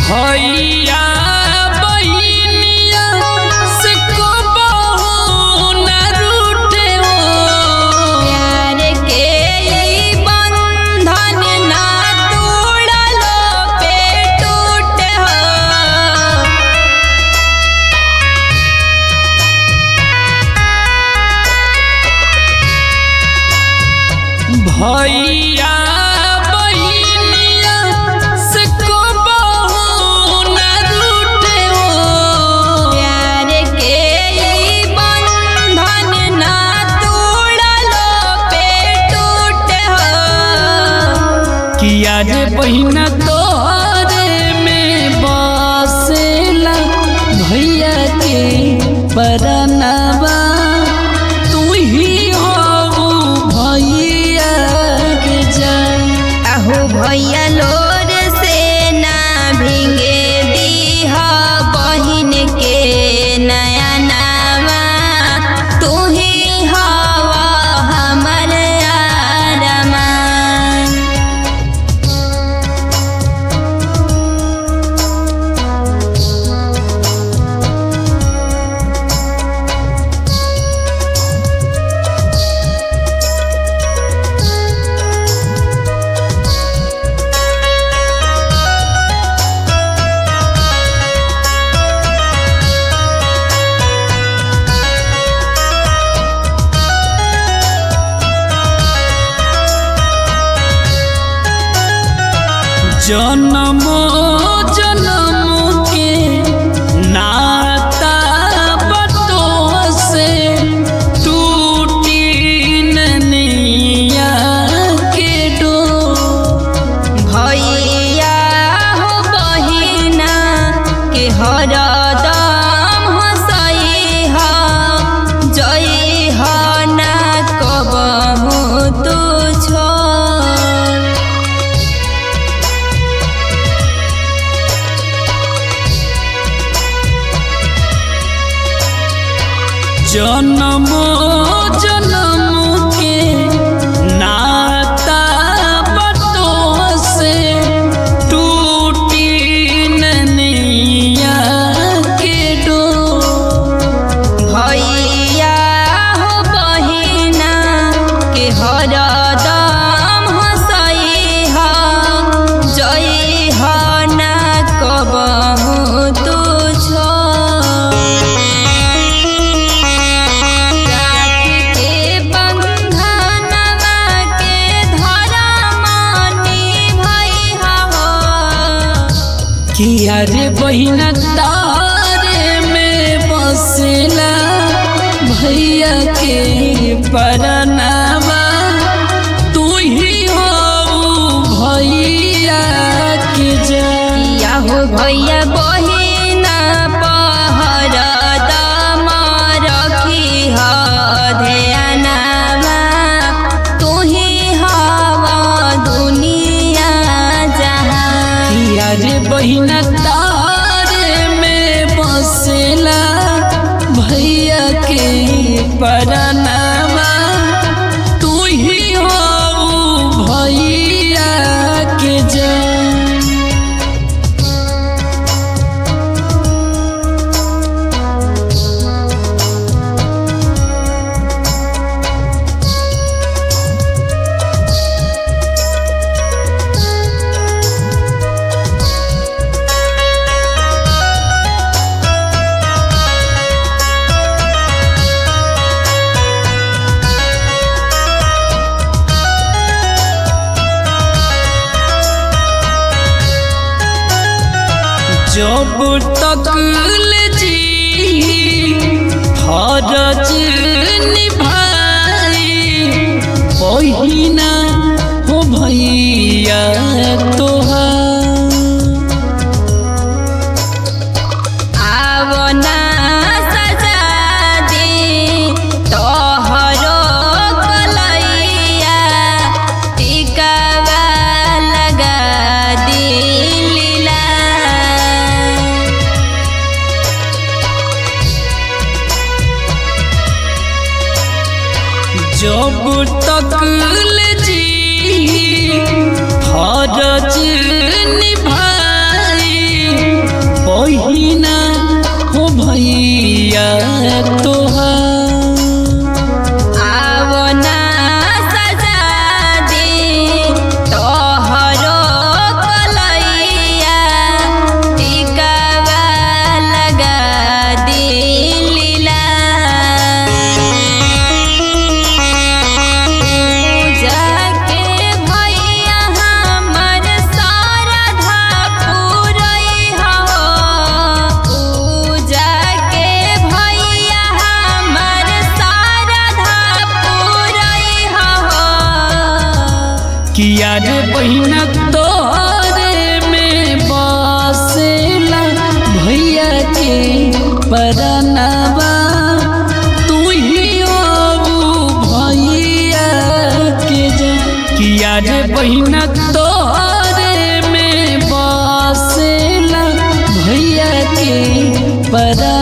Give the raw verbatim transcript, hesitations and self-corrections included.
भैया बहिनिया से कबहू न रूठे हो, प्यार के ई बंधन ना तोड़लो पे टूटे हो। भैया बहिनिया से कबहू न रूठे हो, प्यार के ई बंधन ना तोड़लो पे टूटे हो। किया रे बहिना तोहरे में बसेला भैया के परनवा, तू ही हो भैया के जान। आहू भैया लोर से ना भींगे दीहा बहिन के नया नावा, तू ही हवा हमर अरमान। जन्मो जन्म के नाता बतोह से टूटी नैया के डोर। भैया हो बहिना के हरदम हंसई हा, जई हा ना कबहू तू छोड़। जन्मो जन्म के नाता बतोह से टूटी नैया के डोर। भैया हो बहिना के हरदम हंसई हा, जई हा ना कबहू तू छोड़। किया रे बहिना तारे में बसेला भैया के परनवा, तू ही हो भैया के जान। किया हो भैया बहिना पहर दम रखी ह ध्यानवा, तू ही हवा दुनिया जहां। किया रे बहिना तारे में बसेला भैया के परनवा, तू ही हो भैया के जान। जब तक जी फरज निभाई बहिना हो भैया तोहार। आवना सजा दे तोहरो कलैया, टिकावा लगा दी लीला। जब तक जी किया रे बहिना तोरे में बसेला भैया के परनवा तू ही अबू भैया के जा किया रे बहिना तोरे में बसेला भैया के पर